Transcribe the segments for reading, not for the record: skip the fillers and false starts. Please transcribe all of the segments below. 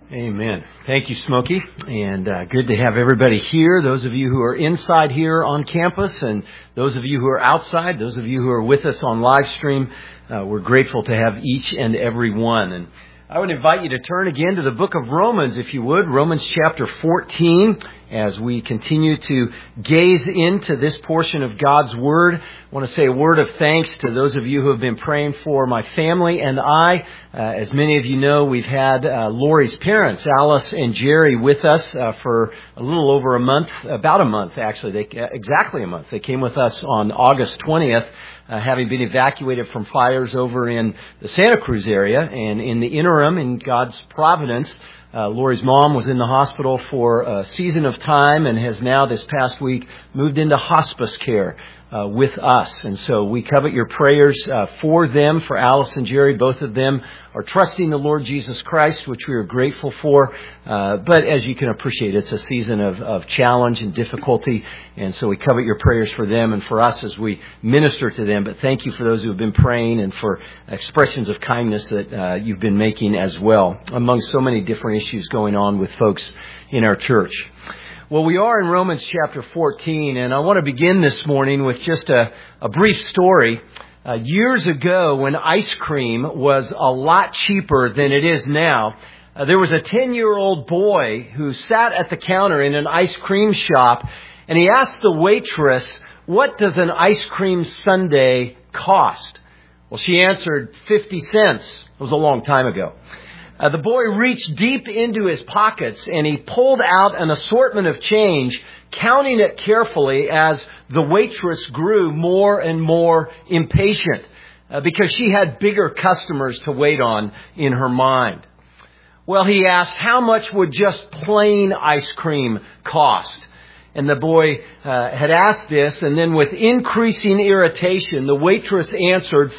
Amen. Thank you, Smokey. And good to have everybody here. Those of you who are inside here on campus and those of you who are outside, those of you who are with us on live stream, we're grateful to have each and every one. And I would invite you to turn again to the book of Romans, if you would, Romans chapter 14, as we continue to gaze into this portion of God's Word. I want to say a word of thanks to those of you who have been praying for my family and I. As many of you know, we've had Lori's parents, Alice and Jerry, with us for a little over a month, about a month actually, exactly a month. They came with us on August 20th. Having been evacuated from fires over in the Santa Cruz area. And in the interim, in God's providence, Lori's mom was in the hospital for a season of time and has now this past week moved into hospice care with us. And so we covet your prayers for them, for Alice and Jerry. Both of them are trusting the Lord Jesus Christ, which we are grateful for. But as you can appreciate, it's a season of challenge and difficulty. And so we covet your prayers for them and for us as we minister to them. But thank you for those who have been praying and for expressions of kindness that you've been making as well, among so many different issues going on with folks in our church. Well, we are in Romans chapter 14, and I want to begin this morning with just a brief story. Years ago, when ice cream was a lot cheaper than it is now, there was a 10-year-old boy who sat at the counter in an ice cream shop, and he asked the waitress, "What does an ice cream sundae cost?" Well, she answered, 50 cents. It was a long time ago. The boy reached deep into his pockets and he pulled out an assortment of change, counting it carefully as the waitress grew more and more impatient because she had bigger customers to wait on in her mind. Well, he asked, "How much would just plain ice cream cost?" And the boy had asked this, and then with increasing irritation, the waitress answered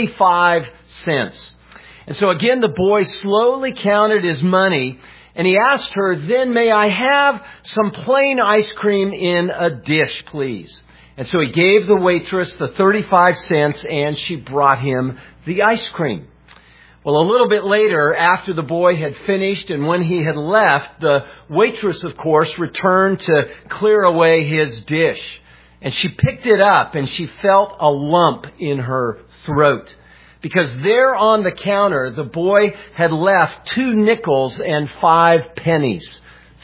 35 cents. And so again, the boy slowly counted his money, and he asked her, "Then may I have some plain ice cream in a dish, please?" And so he gave the waitress the 35 cents, and she brought him the ice cream. Well, a little bit later, after the boy had finished and when he had left, the waitress, of course, returned to clear away his dish. And she picked it up, and she felt a lump in her throat. Because there on the counter, the boy had left 2 nickels and 5 pennies,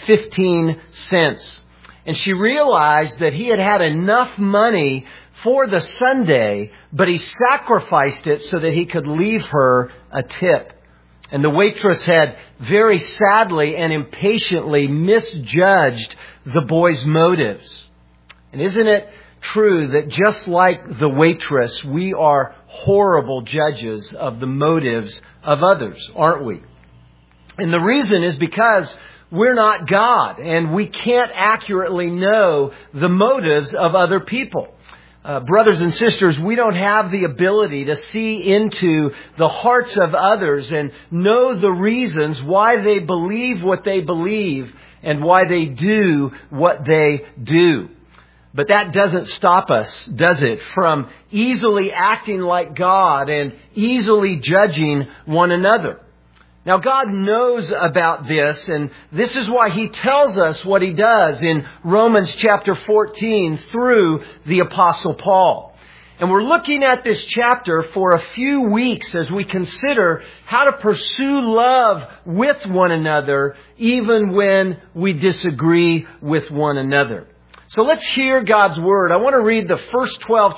15 cents. And she realized that he had enough money for the sundae, but he sacrificed it so that he could leave her a tip. And the waitress had very sadly and impatiently misjudged the boy's motives. And isn't it true that just like the waitress, we are horrible judges of the motives of others, aren't we? And the reason is because we're not God, and we can't accurately know the motives of other people. Brothers and sisters, we don't have the ability to see into the hearts of others and know the reasons why they believe what they believe and why they do what they do. But that doesn't stop us, does it, from easily acting like God and easily judging one another. Now, God knows about this, and this is why He tells us what He does in Romans chapter 14 through the Apostle Paul. And we're looking at this chapter for a few weeks as we consider how to pursue love with one another, even when we disagree with one another. So let's hear God's Word. I want to read the first 12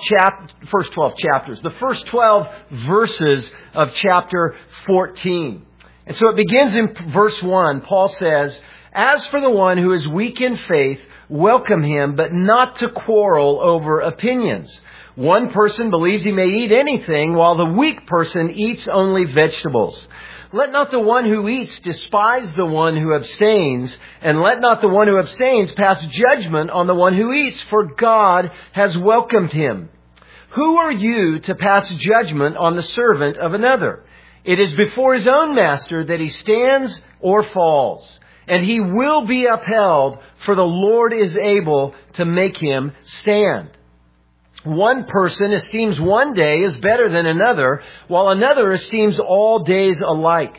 verses of chapter 14. And so it begins in verse 1. Paul says, "As for the one who is weak in faith, welcome him, but not to quarrel over opinions. One person believes he may eat anything, while the weak person eats only vegetables. Let not the one who eats despise the one who abstains, and let not the one who abstains pass judgment on the one who eats, for God has welcomed him. Who are you to pass judgment on the servant of another? It is before his own master that he stands or falls, and he will be upheld, for the Lord is able to make him stand. One person esteems one day as better than another, while another esteems all days alike.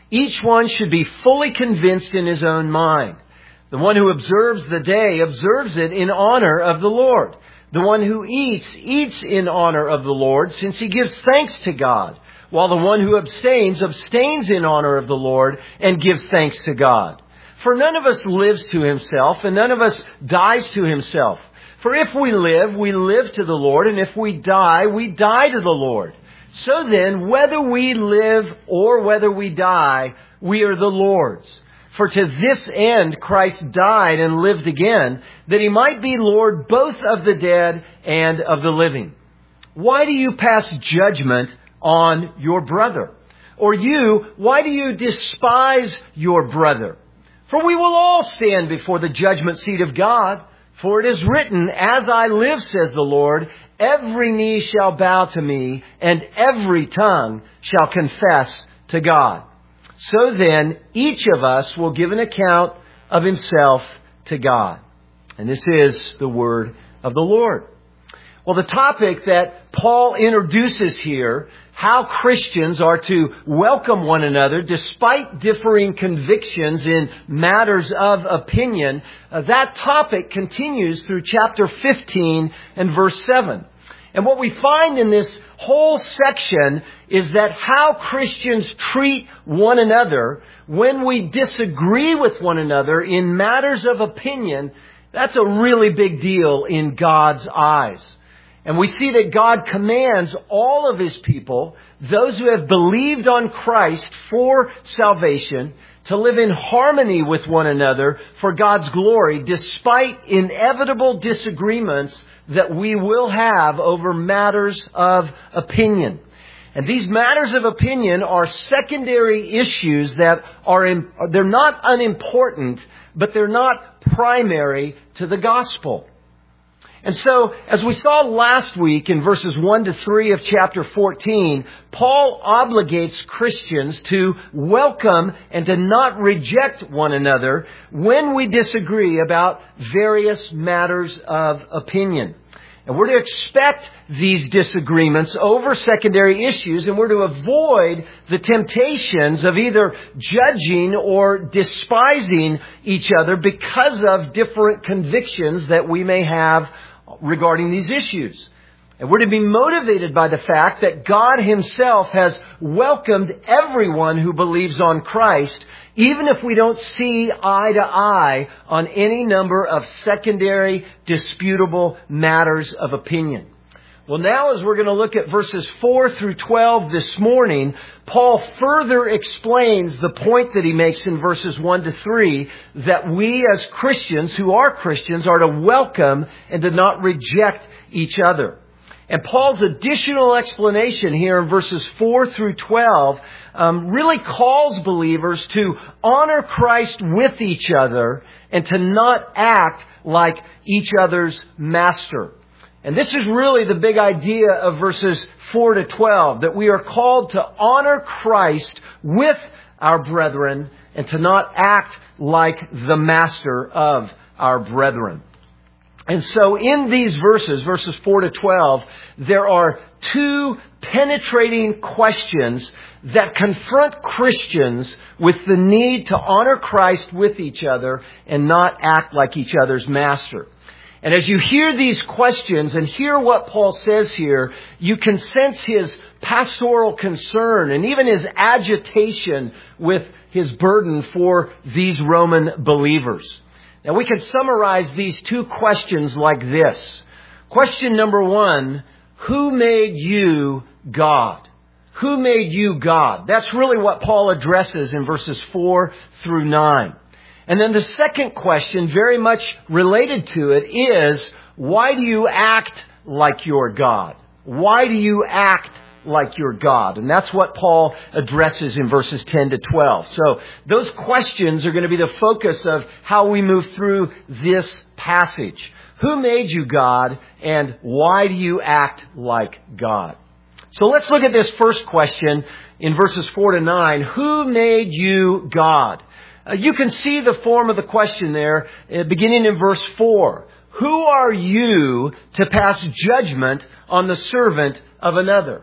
Each one should be fully convinced in his own mind. The one who observes the day observes it in honor of the Lord. The one who eats, eats in honor of the Lord, since he gives thanks to God. While the one who abstains, abstains in honor of the Lord and gives thanks to God. For none of us lives to himself, and none of us dies to himself. For if we live to the Lord, and if we die to the Lord. So then, whether we live or whether we die, we are the Lord's. For to this end Christ died and lived again, that he might be Lord both of the dead and of the living. Why do you pass judgment on your brother? Or you, why do you despise your brother? For we will all stand before the judgment seat of God. For it is written, as I live, says the Lord, every knee shall bow to me, and every tongue shall confess to God. So then, each of us will give an account of himself to God. And this is the word of the Lord. Well, the topic that Paul introduces here, how Christians are to welcome one another despite differing convictions in matters of opinion, that topic continues through chapter 15 and verse 7. And what we find in this whole section is that how Christians treat one another when we disagree with one another in matters of opinion, that's a really big deal in God's eyes. And we see that God commands all of his people, those who have believed on Christ for salvation, to live in harmony with one another for God's glory, despite inevitable disagreements that we will have over matters of opinion. And these matters of opinion are secondary issues that they're not unimportant, but they're not primary to the gospel. And so, as we saw last week in verses 1 to 3 of chapter 14, Paul obligates Christians to welcome and to not reject one another when we disagree about various matters of opinion. And we're to expect these disagreements over secondary issues, and we're to avoid the temptations of either judging or despising each other because of different convictions that we may have regarding these issues. And we're to be motivated by the fact that God himself has welcomed everyone who believes on Christ, even if we don't see eye to eye on any number of secondary, disputable matters of opinion. Well, now as we're going to look at verses 4 through 12 this morning, Paul further explains the point that he makes in verses 1 to 3, that we as Christians, who are Christians, are to welcome and to not reject each other. And Paul's additional explanation here in verses 4 through 12 really calls believers to honor Christ with each other and to not act like each other's master. And this is really the big idea of verses 4 to 12, that we are called to honor Christ with our brethren and to not act like the master of our brethren. And so in these verses 4 to 12, there are two penetrating questions that confront Christians with the need to honor Christ with each other and not act like each other's master. And as you hear these questions and hear what Paul says here, you can sense his pastoral concern and even his agitation with his burden for these Roman believers. Now we can summarize these two questions like this. Question number 1, who made you God? Who made you God? That's really what Paul addresses in verses 4 through 9. And then the second question, very much related to it, is why do you act like you're God? Why do you act like you're God? And that's what Paul addresses in verses 10 to 12. So those questions are going to be the focus of how we move through this passage. Who made you God, and why do you act like God? So let's look at this first question in verses 4 to 9. Who made you God? You can see the form of the question there, beginning in verse 4. Who are you to pass judgment on the servant of another?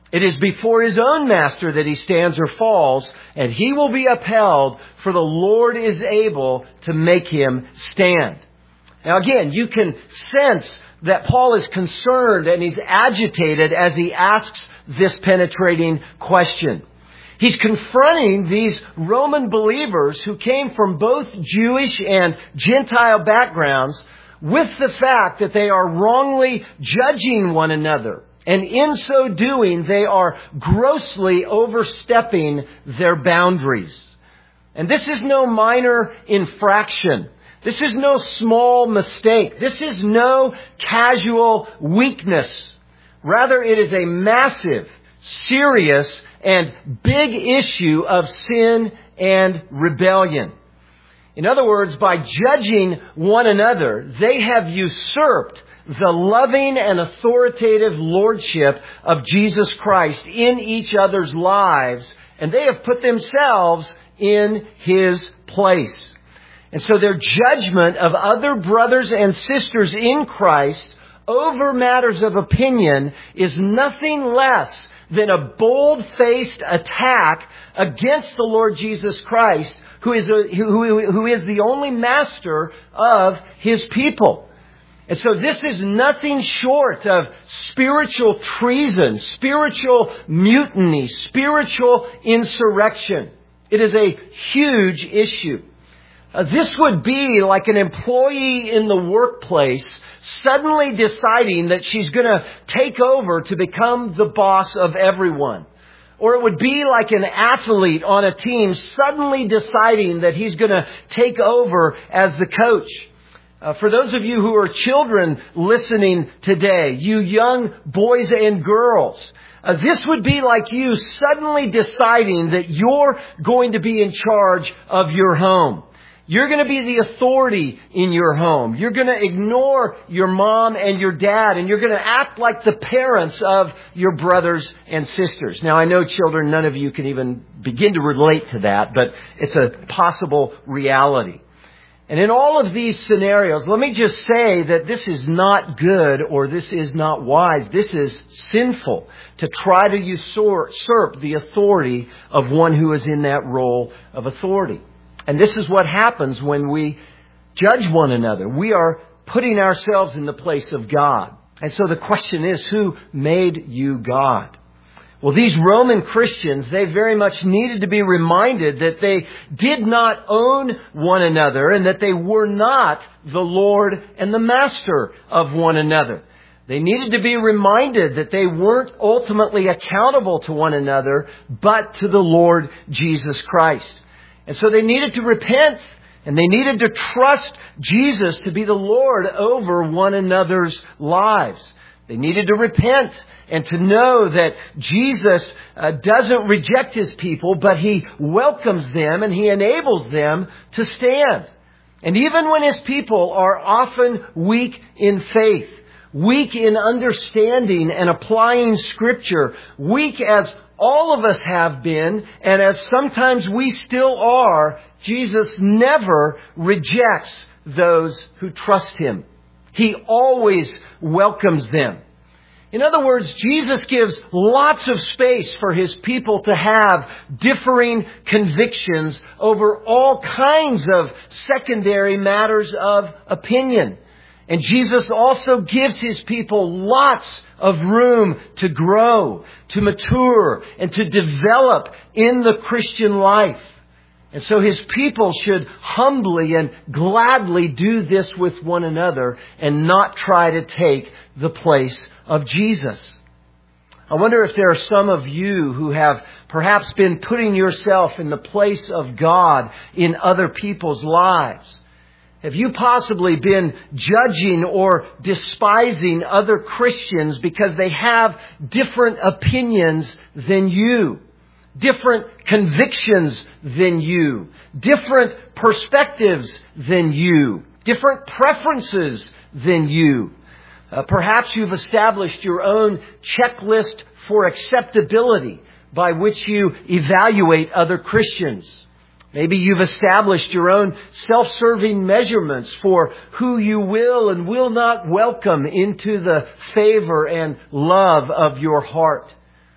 It is before his own master that he stands or falls, and he will be upheld, for the Lord is able to make him stand. Now again, you can sense that Paul is concerned and he's agitated as he asks this penetrating question. He's confronting these Roman believers who came from both Jewish and Gentile backgrounds with the fact that they are wrongly judging one another. And in so doing, they are grossly overstepping their boundaries. And this is no minor infraction. This is no small mistake. This is no casual weakness. Rather, it is a massive, serious, and big issue of sin and rebellion. In other words, by judging one another, they have usurped the loving and authoritative lordship of Jesus Christ in each other's lives, and they have put themselves in His place. And so their judgment of other brothers and sisters in Christ over matters of opinion is nothing less than a bold-faced attack against the Lord Jesus Christ, who is the only master of His people. And so this is nothing short of spiritual treason, spiritual mutiny, spiritual insurrection. It is a huge issue. This would be like an employee in the workplace suddenly deciding that she's going to take over to become the boss of everyone. Or it would be like an athlete on a team suddenly deciding that he's going to take over as the coach. For those of you who are children listening today, you young boys and girls, this would be like you suddenly deciding that you're going to be in charge of your home. You're going to be the authority in your home. You're going to ignore your mom and your dad, and you're going to act like the parents of your brothers and sisters. Now, I know, children, none of you can even begin to relate to that, but it's a possible reality. And in all of these scenarios, let me just say that this is not good or this is not wise. This is sinful to try to usurp the authority of one who is in that role of authority. And this is what happens when we judge one another. We are putting ourselves in the place of God. And so the question is, who made you God? Well, these Roman Christians, they very much needed to be reminded that they did not own one another and that they were not the Lord and the master of one another. They needed to be reminded that they weren't ultimately accountable to one another, but to the Lord Jesus Christ. And so they needed to repent, and they needed to trust Jesus to be the Lord over one another's lives. They needed to repent and to know that Jesus doesn't reject His people, but He welcomes them and He enables them to stand. And even when His people are often weak in faith, weak in understanding and applying Scripture, weak as all of us have been, and as sometimes we still are, Jesus never rejects those who trust Him. He always welcomes them. In other words, Jesus gives lots of space for His people to have differing convictions over all kinds of secondary matters of opinion. And Jesus also gives His people lots of room to grow, to mature, and to develop in the Christian life. And so His people should humbly and gladly do this with one another and not try to take the place of Jesus. I wonder if there are some of you who have perhaps been putting yourself in the place of God in other people's lives. Have you possibly been judging or despising other Christians because they have different opinions than you, different convictions than you, different perspectives than you, different preferences than you? Perhaps you've established your own checklist for acceptability by which you evaluate other Christians. Maybe you've established your own self-serving measurements for who you will and will not welcome into the favor and love of your heart.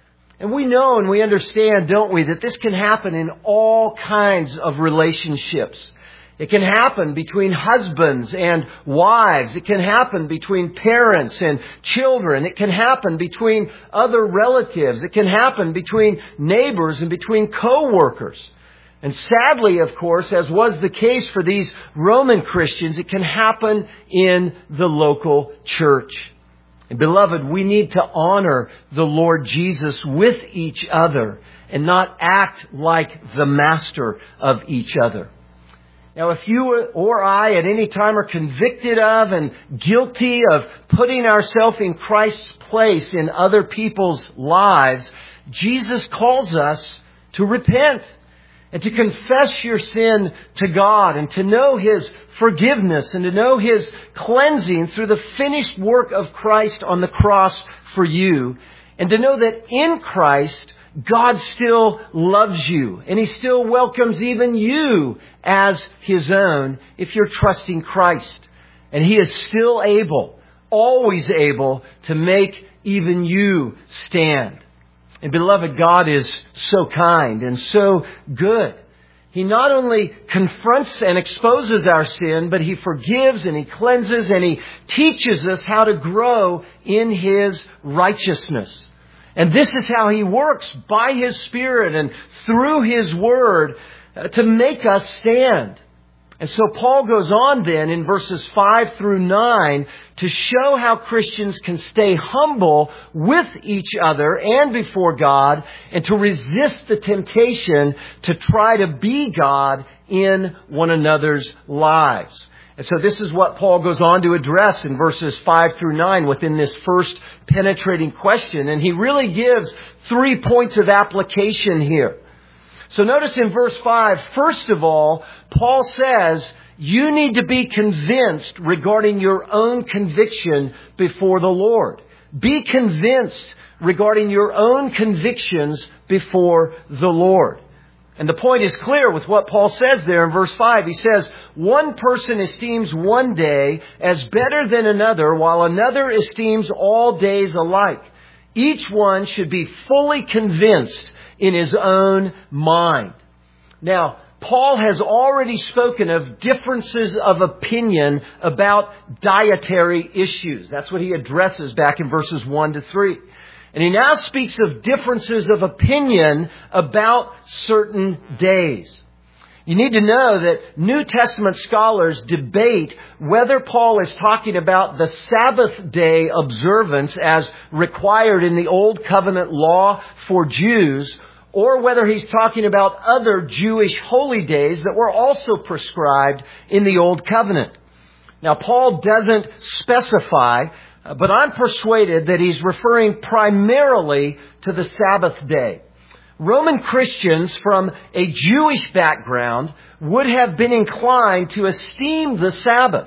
And we know and we understand, don't we, that this can happen in all kinds of relationships. It can happen between husbands and wives. It can happen between parents and children. It can happen between other relatives. It can happen between neighbors and between co-workers. And sadly, of course, as was the case for these Roman Christians, it can happen in the local church. And beloved, we need to honor the Lord Jesus with each other and not act like the master of each other. Now, if you or I at any time are convicted of and guilty of putting ourselves in Christ's place in other people's lives, Jesus calls us to repent and to confess your sin to God and to know His forgiveness and to know His cleansing through the finished work of Christ on the cross for you, and to know that in Christ, God still loves you and He still welcomes even you as His own if you're trusting Christ. And He is still able, always able, to make even you stand. And beloved, God is so kind and so good. He not only confronts and exposes our sin, but He forgives and He cleanses and He teaches us how to grow in His righteousness. And this is how He works by His Spirit and through His Word to make us stand. And so Paul goes on then in verses 5 through 9 to show how Christians can stay humble with each other and before God and to resist the temptation to try to be God in one another's lives. And so this is what Paul goes on to address in verses 5 through 9 within this first penetrating question. And he really gives 3 points of application here. So notice in verse 5, first of all, Paul says, you need to be convinced regarding your own conviction before the Lord. Be convinced regarding your own convictions before the Lord. And the point is clear with what Paul says there in verse 5. He says, one person esteems one day as better than another, while another esteems all days alike. Each one should be fully convinced in his own mind. Now, Paul has already spoken of differences of opinion about dietary issues. That's what he addresses back in verses 1 to 3. And he now speaks of differences of opinion about certain days. You need to know that New Testament scholars debate whether Paul is talking about the Sabbath day observance as required in the Old Covenant law for Jews, or whether he's talking about other Jewish holy days that were also prescribed in the Old Covenant. Now, Paul doesn't specify, but I'm persuaded that he's referring primarily to the Sabbath day. Roman Christians from a Jewish background would have been inclined to esteem the Sabbath,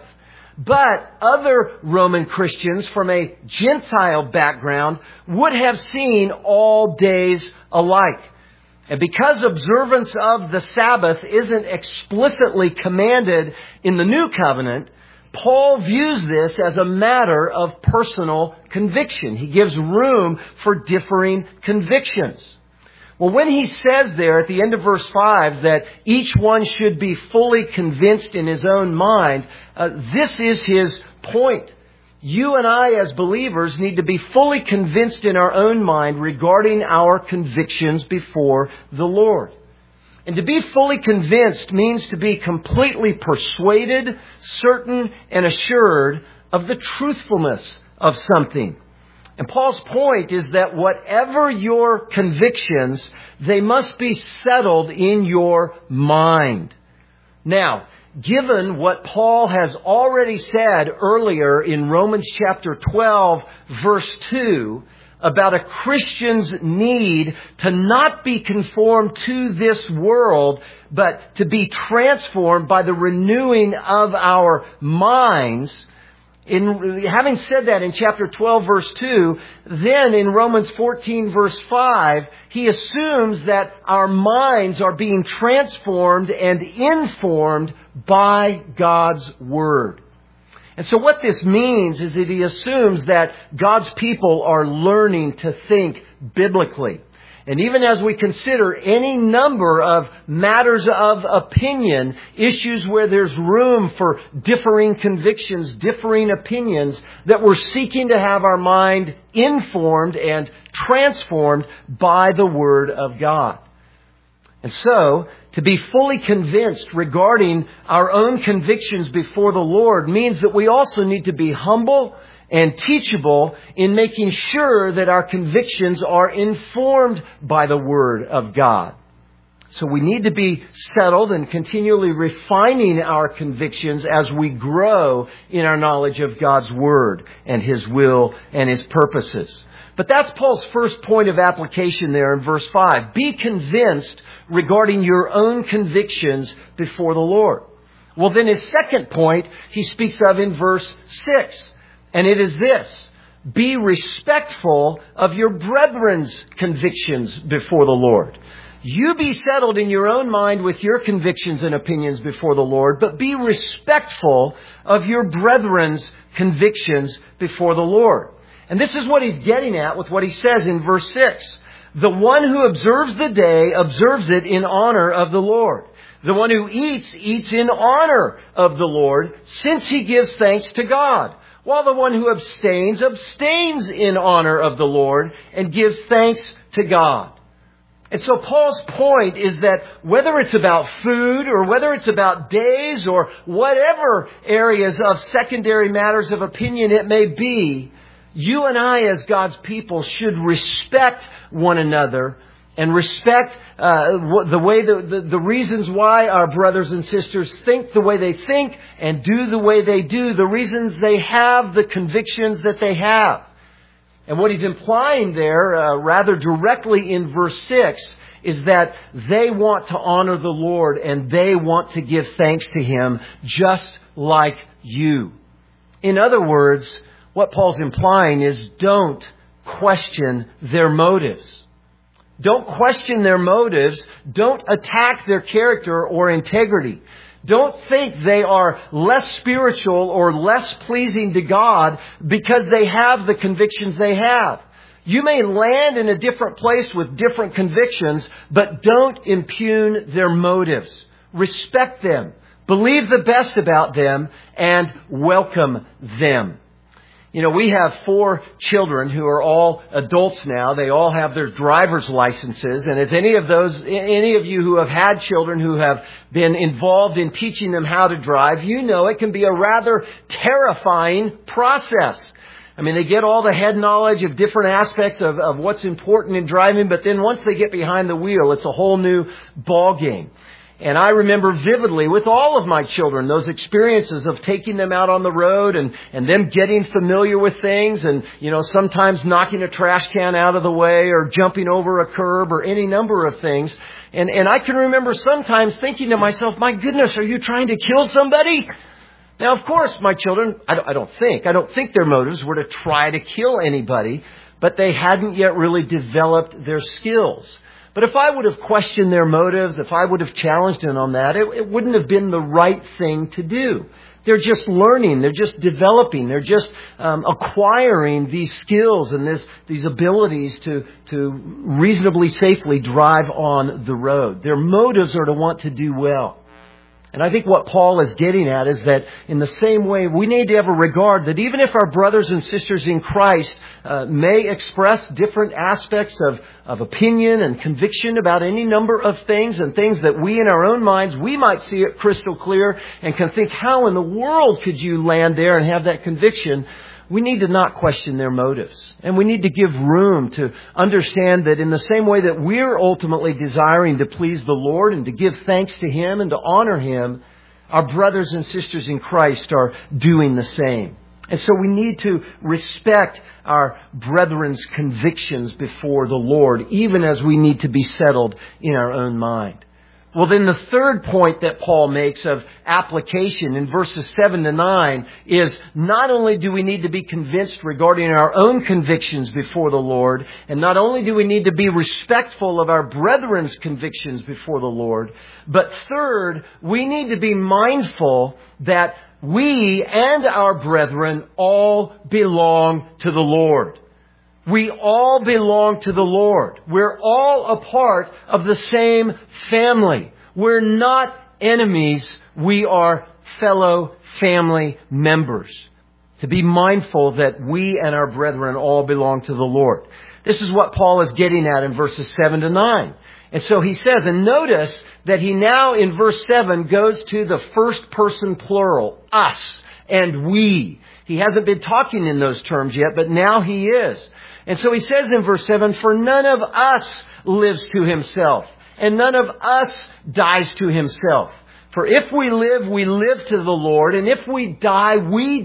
but other Roman Christians from a Gentile background would have seen all days alike. And because observance of the Sabbath isn't explicitly commanded in the New Covenant, Paul views this as a matter of personal conviction. He gives room for differing convictions. Well, when he says there at the end of verse 5 that each one should be fully convinced in his own mind, this is his point. You and I as believers need to be fully convinced in our own mind regarding our convictions before the Lord. And to be fully convinced means to be completely persuaded, certain, and assured of the truthfulness of something. And Paul's point is that whatever your convictions, they must be settled in your mind. Now, given what Paul has already said earlier in Romans chapter 12, verse 2, about a Christian's need to not be conformed to this world, but to be transformed by the renewing of our minds. Having said that in chapter 12, verse 2, then in Romans 14, verse 5, he assumes that our minds are being transformed and informed by God's Word. And so what this means is that he assumes that God's people are learning to think biblically. And even as we consider any number of matters of opinion, issues where there's room for differing convictions, differing opinions, that we're seeking to have our mind informed and transformed by the Word of God. And so, to be fully convinced regarding our own convictions before the Lord means that we also need to be humble and teachable in making sure that our convictions are informed by the Word of God. So we need to be settled and continually refining our convictions as we grow in our knowledge of God's Word and His will and His purposes. But that's Paul's first point of application there in verse 5. Be convinced regarding your own convictions before the Lord. Well, then his second point he speaks of in verse 6. And it is this: be respectful of your brethren's convictions before the Lord. You be settled in your own mind with your convictions and opinions before the Lord, but be respectful of your brethren's convictions before the Lord. And this is what he's getting at with what he says in verse 6. The one who observes the day observes it in honor of the Lord. The one who eats, eats in honor of the Lord, since he gives thanks to God. While the one who abstains, abstains in honor of the Lord and gives thanks to God. And so Paul's point is that whether it's about food or whether it's about days or whatever areas of secondary matters of opinion it may be, you and I as God's people should respect one another and respect the way the reasons why our brothers and sisters think the way they think and do the way they do, the reasons they have the convictions that they have. And what he's implying there, rather directly in verse 6, is that they want to honor the Lord and they want to give thanks to Him just like you. In other words, what Paul's implying is don't question their motives. Don't question their motives. Don't attack their character or integrity. Don't think they are less spiritual or less pleasing to God because they have the convictions they have. You may land in a different place with different convictions, but don't impugn their motives. Respect them. Believe the best about them and welcome them. You know, we have 4 children who are all adults now. They all have their driver's licenses. And as any of you who have had children who have been involved in teaching them how to drive, you know it can be a rather terrifying process. I mean, they get all the head knowledge of different aspects of what's important in driving, but then once they get behind the wheel, it's a whole new ball game. And I remember vividly with all of my children those experiences of taking them out on the road and them getting familiar with things and, you know, sometimes knocking a trash can out of the way or jumping over a curb or any number of things. And I can remember sometimes thinking to myself, my goodness, are you trying to kill somebody? Now, of course, my children, I don't think their motives were to try to kill anybody, but they hadn't yet really developed their skills. But if I would have questioned their motives, if I would have challenged them on that, it wouldn't have been the right thing to do. They're just learning. They're just developing. They're just acquiring these skills and these abilities to reasonably safely drive on the road. Their motives are to want to do well. And I think what Paul is getting at is that in the same way, we need to have a regard that even if our brothers and sisters in Christ may express different aspects of opinion and conviction about any number of things and things that we in our own minds, we might see it crystal clear and can think, how in the world could you land there and have that conviction? We need to not question their motives. And we need to give room to understand that in the same way that we're ultimately desiring to please the Lord and to give thanks to Him and to honor Him, our brothers and sisters in Christ are doing the same. And so we need to respect our brethren's convictions before the Lord, even as we need to be settled in our own mind. Well, then the third point that Paul makes of application in verses 7 to 9 is not only do we need to be convinced regarding our own convictions before the Lord, and not only do we need to be respectful of our brethren's convictions before the Lord, but third, we need to be mindful that we and our brethren all belong to the Lord. We all belong to the Lord. We're all a part of the same family. We're not enemies. We are fellow family members. To be mindful that we and our brethren all belong to the Lord. This is what Paul is getting at in verses 7 to 9. And so he says, and notice that he now in verse 7 goes to the first person plural, us and we. He hasn't been talking in those terms yet, but now he is. And so he says in verse 7, for none of us lives to himself, and none of us dies to himself. For if we live to the Lord, and if we die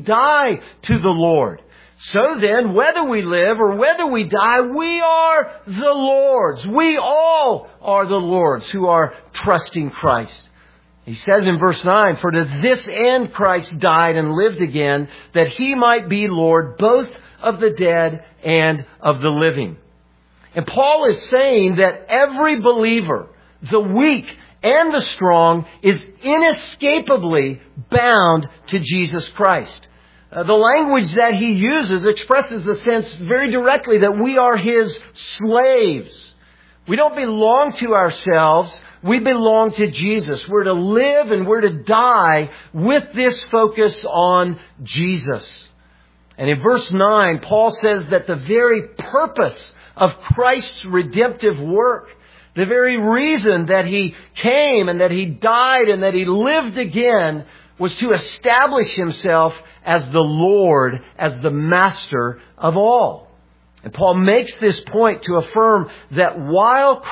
to the Lord. So then, whether we live or whether we die, we are the Lord's. We all are the Lord's who are trusting Christ. He says in verse 9, for to this end Christ died and lived again, that he might be Lord both of the dead and of the living. And Paul is saying that every believer, the weak and the strong, is inescapably bound to Jesus Christ. The language that he uses expresses the sense very directly that we are his slaves. We don't belong to ourselves. We belong to Jesus. We're to live and we're to die with this focus on Jesus. And in verse 9, Paul says that the very purpose of Christ's redemptive work, the very reason that he came and that he died and that he lived again, was to establish himself as the Lord, as the master of all. And Paul makes this point to affirm that while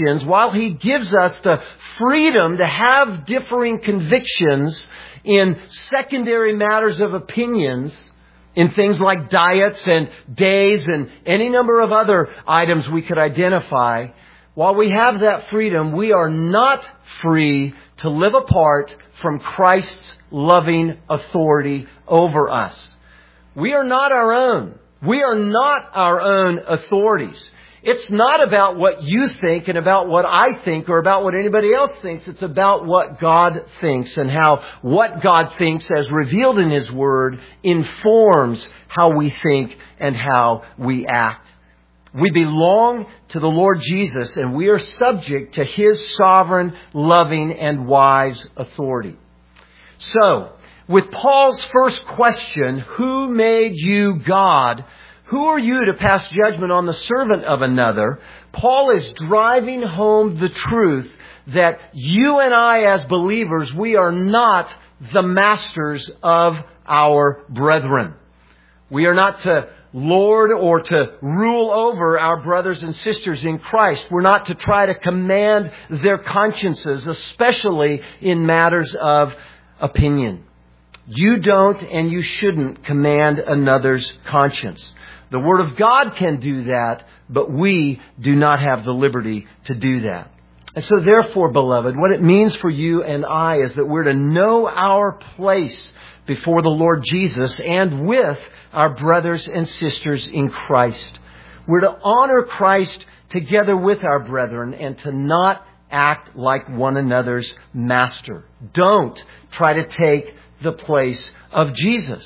he gives us the freedom to have differing convictions in secondary matters of opinions, in things like diets and days and any number of other items we could identify, while we have that freedom, we are not free to live apart from Christ's loving authority over us. We are not our own. We are not our own authorities. It's not about what you think and about what I think or about what anybody else thinks. It's about what God thinks and how what God thinks as revealed in His Word informs how we think and how we act. We belong to the Lord Jesus and we are subject to His sovereign, loving, and wise authority. So, with Paul's first question, who made you God? Who are you to pass judgment on the servant of another? Paul is driving home the truth that you and I as believers, we are not the masters of our brethren. We are not to lord or to rule over our brothers and sisters in Christ. We're not to try to command their consciences, especially in matters of opinion. You don't and you shouldn't command another's conscience. The Word of God can do that, but we do not have the liberty to do that. And so therefore, beloved, what it means for you and I is that we're to know our place before the Lord Jesus and with our brothers and sisters in Christ. We're to honor Christ together with our brethren and to not act like one another's master. Don't try to take the place of Jesus.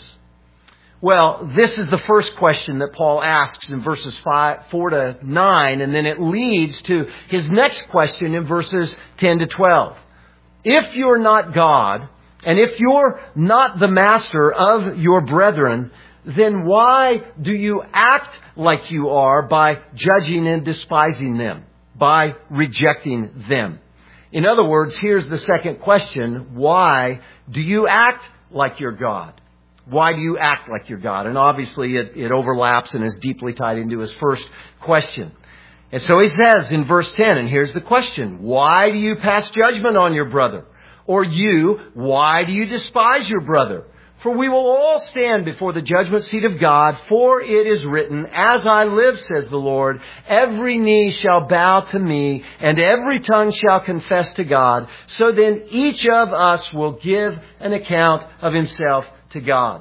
Well, this is the first question that Paul asks in verses 4 to 9, and then it leads to his next question in verses 10 to 12. If you're not God, and if you're not the master of your brethren, then why do you act like you are by judging and despising them, by rejecting them? In other words, here's the second question. Why do you act like you're God? Why do you act like you're God? And obviously it overlaps and is deeply tied into his first question. And so he says in verse 10, and here's the question. Why do you pass judgment on your brother? Or you, why do you despise your brother? For we will all stand before the judgment seat of God, for it is written, as I live, says the Lord, every knee shall bow to me, and every tongue shall confess to God. So then each of us will give an account of himself to God.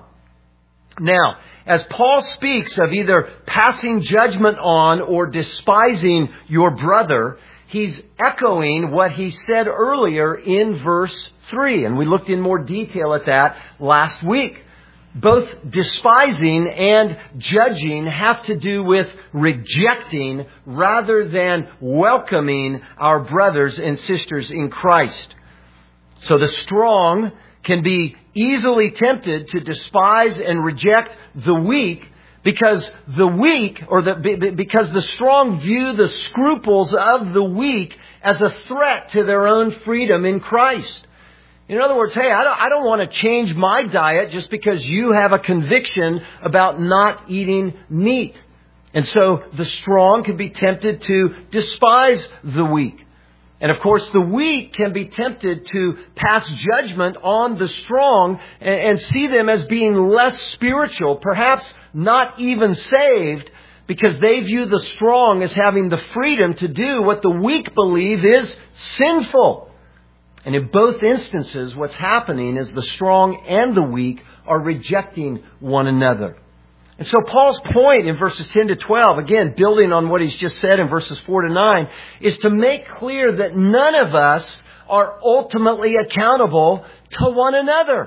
Now, as Paul speaks of either passing judgment on or despising your brother, he's echoing what he said earlier in verse 3. And we looked in more detail at that last week. Both despising and judging have to do with rejecting rather than welcoming our brothers and sisters in Christ. So the strong can be easily tempted to despise and reject the weak because because the strong view the scruples of the weak as a threat to their own freedom in Christ. In other words, hey, I don't want to change my diet just because you have a conviction about not eating meat. And so the strong can be tempted to despise the weak. And of course, the weak can be tempted to pass judgment on the strong and see them as being less spiritual, perhaps not even saved, because they view the strong as having the freedom to do what the weak believe is sinful. And in both instances, what's happening is the strong and the weak are rejecting one another. And so Paul's point in verses 10 to 12, again, building on what he's just said in verses 4 to 9, is to make clear that none of us are ultimately accountable to one another.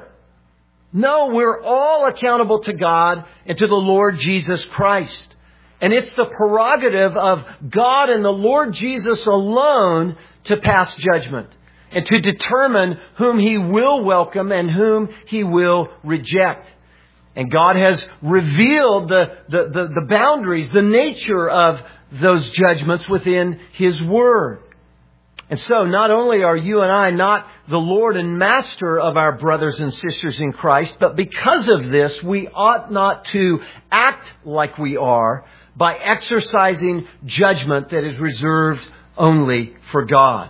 No, we're all accountable to God and to the Lord Jesus Christ. And it's the prerogative of God and the Lord Jesus alone to pass judgment and to determine whom He will welcome and whom He will reject. And God has revealed the boundaries, the nature of those judgments within His Word. And so not only are you and I not the Lord and Master of our brothers and sisters in Christ, but because of this, we ought not to act like we are by exercising judgment that is reserved only for God.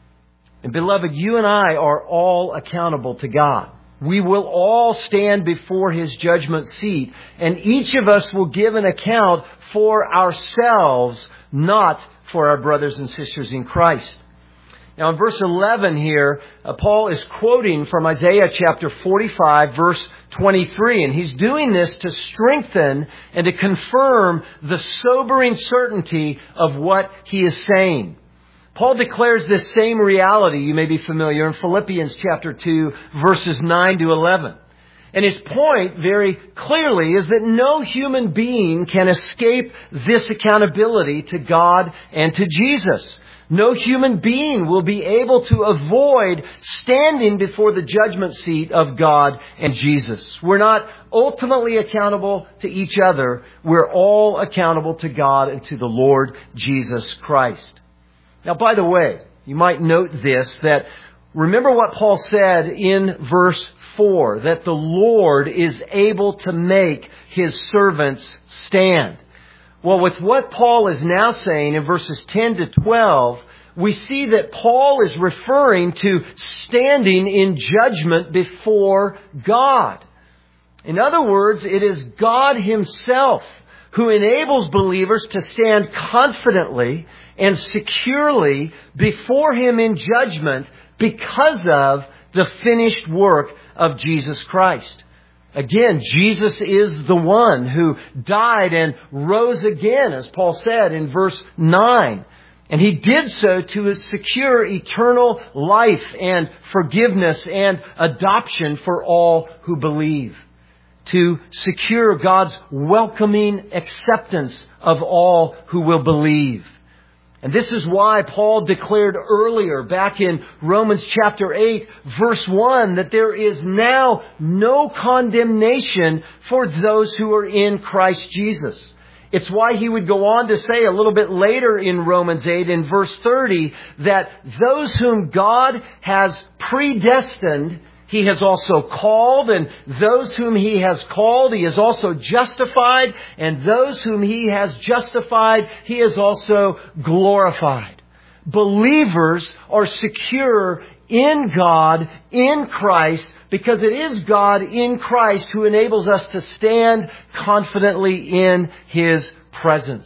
And beloved, you and I are all accountable to God. We will all stand before His judgment seat, and each of us will give an account for ourselves, not for our brothers and sisters in Christ. Now in verse 11 here, Paul is quoting from Isaiah chapter 45, verse 23, and he's doing this to strengthen and to confirm the sobering certainty of what he is saying. Paul declares this same reality, you may be familiar, in Philippians chapter 2, verses 9 to 11. And his point very clearly is that no human being can escape this accountability to God and to Jesus. No human being will be able to avoid standing before the judgment seat of God and Jesus. We're not ultimately accountable to each other. We're all accountable to God and to the Lord Jesus Christ. Now, by the way, you might note this, that remember what Paul said in verse 4, that the Lord is able to make His servants stand. Well, with what Paul is now saying in verses 10 to 12, we see that Paul is referring to standing in judgment before God. In other words, it is God Himself who enables believers to stand confidently and securely before Him in judgment because of the finished work of Jesus Christ. Again, Jesus is the one who died and rose again, as Paul said in verse 9. And He did so to secure eternal life and forgiveness and adoption for all who believe. To secure God's welcoming acceptance of all who will believe. And this is why Paul declared earlier, back in Romans chapter 8, verse 1, that there is now no condemnation for those who are in Christ Jesus. It's why he would go on to say a little bit later in Romans 8, in verse 30, that those whom God has predestined, He has also called, and those whom He has called, He has also justified, and those whom He has justified, He has also glorified. Believers are secure in God, in Christ, because it is God in Christ who enables us to stand confidently in His presence.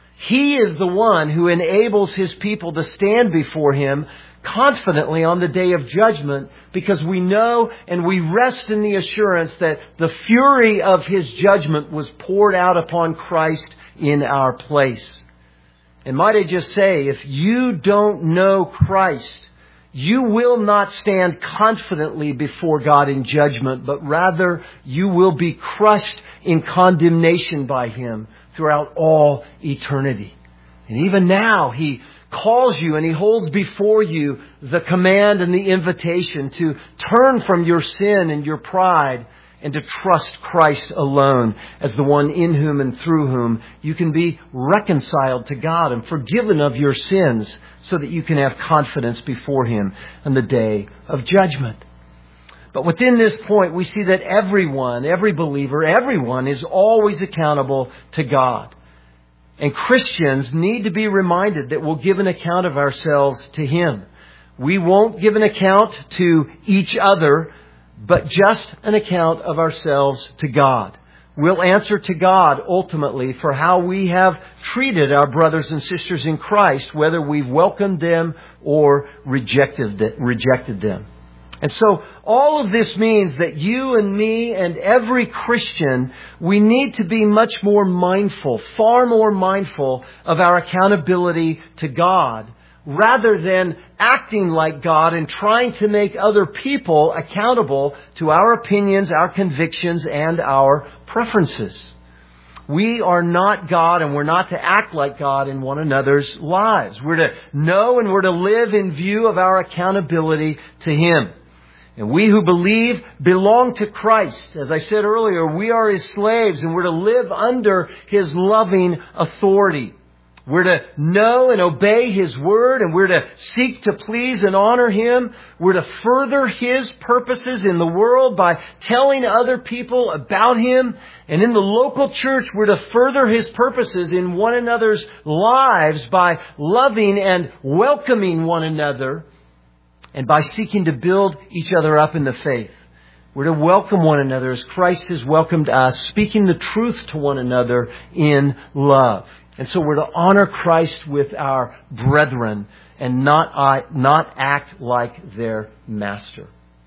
He is the one who enables His people to stand before Him confidently on the day of judgment, because we know and we rest in the assurance that the fury of His judgment was poured out upon Christ in our place. And might I just say, if you don't know Christ, you will not stand confidently before God in judgment, but rather you will be crushed in condemnation by Him throughout all eternity. And even now, He calls you and He holds before you the command and the invitation to turn from your sin and your pride and to trust Christ alone as the one in whom and through whom you can be reconciled to God and forgiven of your sins so that you can have confidence before Him on the day of judgment. But within this point, we see that everyone, every believer, everyone is always accountable to God. And Christians need to be reminded that we'll give an account of ourselves to Him. We won't give an account to each other, but just an account of ourselves to God. We'll answer to God ultimately for how we have treated our brothers and sisters in Christ, whether we've welcomed them or rejected them. And so all of this means that you and me and every Christian, we need to be much more mindful, far more mindful of our accountability to God, rather than acting like God and trying to make other people accountable to our opinions, our convictions, and our preferences. We are not God, and we're not to act like God in one another's lives. We're to know and we're to live in view of our accountability to Him. And we who believe belong to Christ. As I said earlier, we are His slaves, and we're to live under His loving authority. We're to know and obey His Word, and we're to seek to please and honor Him. We're to further His purposes in the world by telling other people about Him. And in the local church, we're to further His purposes in one another's lives by loving and welcoming one another, and by seeking to build each other up in the faith. We're to welcome one another as Christ has welcomed us, speaking the truth to one another in love. And so we're to honor Christ with our brethren and not act like their master.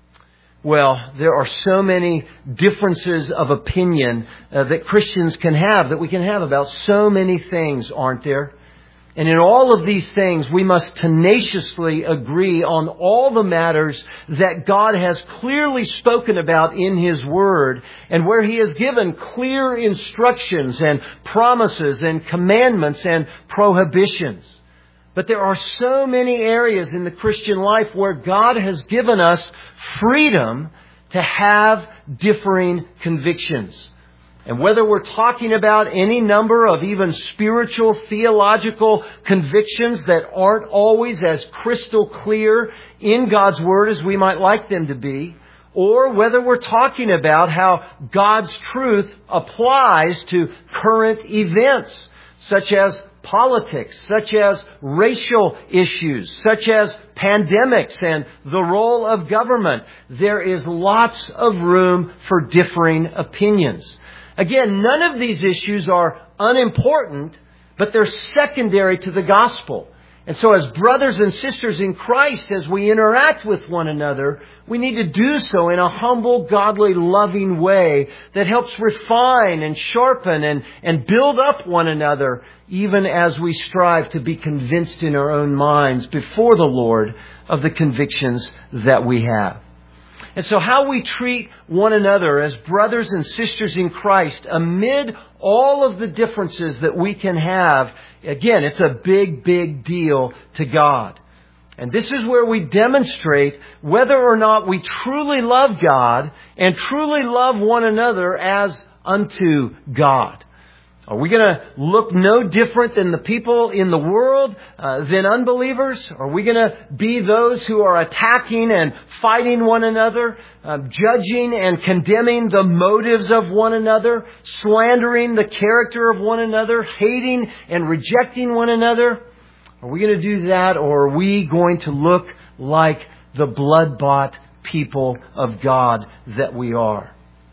Well, there are so many differences of opinion that Christians can have, that we can have about so many things, aren't there? And in all of these things, we must tenaciously agree on all the matters that God has clearly spoken about in His Word, and where He has given clear instructions and promises and commandments and prohibitions. But there are so many areas in the Christian life where God has given us freedom to have differing convictions. And whether we're talking about any number of even spiritual, theological convictions that aren't always as crystal clear in God's Word as we might like them to be, or whether we're talking about how God's truth applies to current events, such as politics, such as racial issues, such as pandemics and the role of government, there is lots of room for differing opinions. Again, none of these issues are unimportant, but they're secondary to the gospel. And so as brothers and sisters in Christ, as we interact with one another, we need to do so in a humble, godly, loving way that helps refine and sharpen and build up one another, even as we strive to be convinced in our own minds before the Lord of the convictions that we have. And so how we treat one another as brothers and sisters in Christ amid all of the differences that we can have, again, it's a big, big deal to God. And this is where we demonstrate whether or not we truly love God and truly love one another as unto God. Are we going to look no different than the people in the world, than unbelievers? Are we going to be those who are attacking and fighting one another, judging and condemning the motives of one another, slandering the character of one another, hating and rejecting one another? Are we going to do that, or are we going to look like the blood-bought people of God that we are?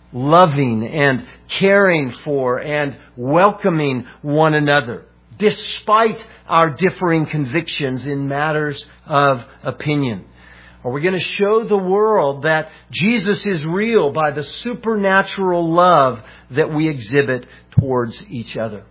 Loving and caring for and welcoming one another, despite our differing convictions in matters of opinion. Are we going to show the world that Jesus is real by the supernatural love that we exhibit towards each other?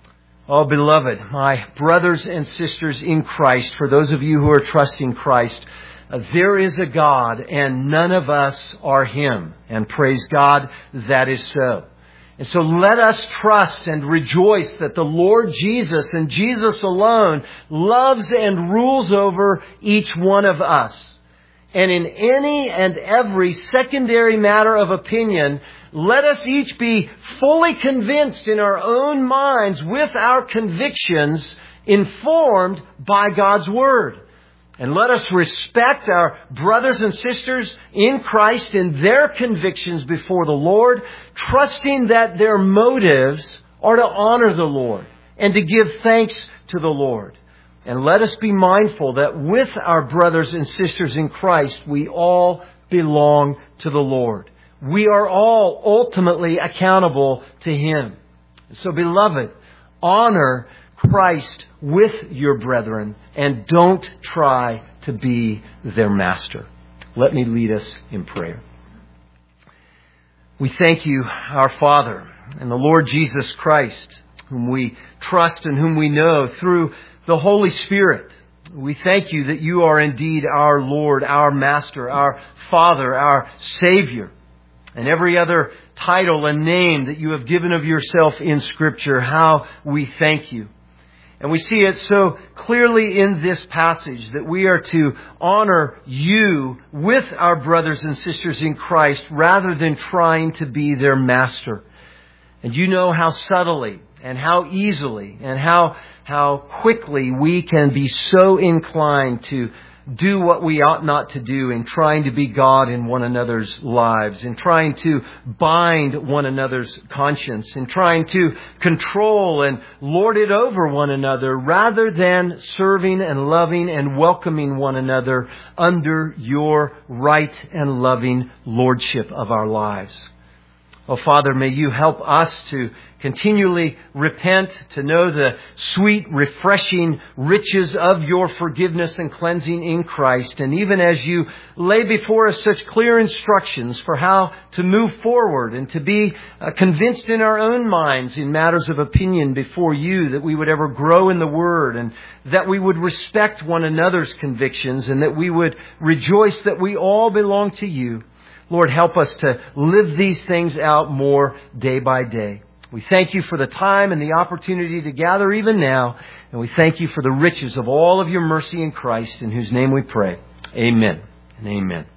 Oh, beloved, my brothers and sisters in Christ, for those of you who are trusting Christ, there is a God and none of us are Him. And praise God, that is so. And so let us trust and rejoice that the Lord Jesus and Jesus alone loves and rules over each one of us. And in any and every secondary matter of opinion, let us each be fully convinced in our own minds with our convictions informed by God's Word. And let us respect our brothers and sisters in Christ in their convictions before the Lord, trusting that their motives are to honor the Lord and to give thanks to the Lord. And let us be mindful that with our brothers and sisters in Christ, we all belong to the Lord. We are all ultimately accountable to Him. So, beloved, honor Christ with your brethren and don't try to be their master. Let me lead us in prayer. We thank you, our Father, and the Lord Jesus Christ, whom we trust and whom we know through the Holy Spirit. We thank you that you are indeed our Lord, our Master, our Father, our Savior, and every other title and name that you have given of yourself in Scripture. How we thank you. And we see it so clearly in this passage that we are to honor you with our brothers and sisters in Christ rather than trying to be their master. And you know how subtly and how easily and how quickly we can be so inclined to do what we ought not to do in trying to be God in one another's lives, in trying to bind one another's conscience, in trying to control and lord it over one another rather than serving and loving and welcoming one another under your right and loving lordship of our lives. Oh, Father, may you help us to continually repent, to know the sweet, refreshing riches of your forgiveness and cleansing in Christ. And even as you lay before us such clear instructions for how to move forward and to be convinced in our own minds in matters of opinion before you, that we would ever grow in the Word and that we would respect one another's convictions and that we would rejoice that we all belong to you. Lord, help us to live these things out more day by day. We thank you for the time and the opportunity to gather even now. And we thank you for the riches of all of your mercy in Christ, in whose name we pray. Amen and amen.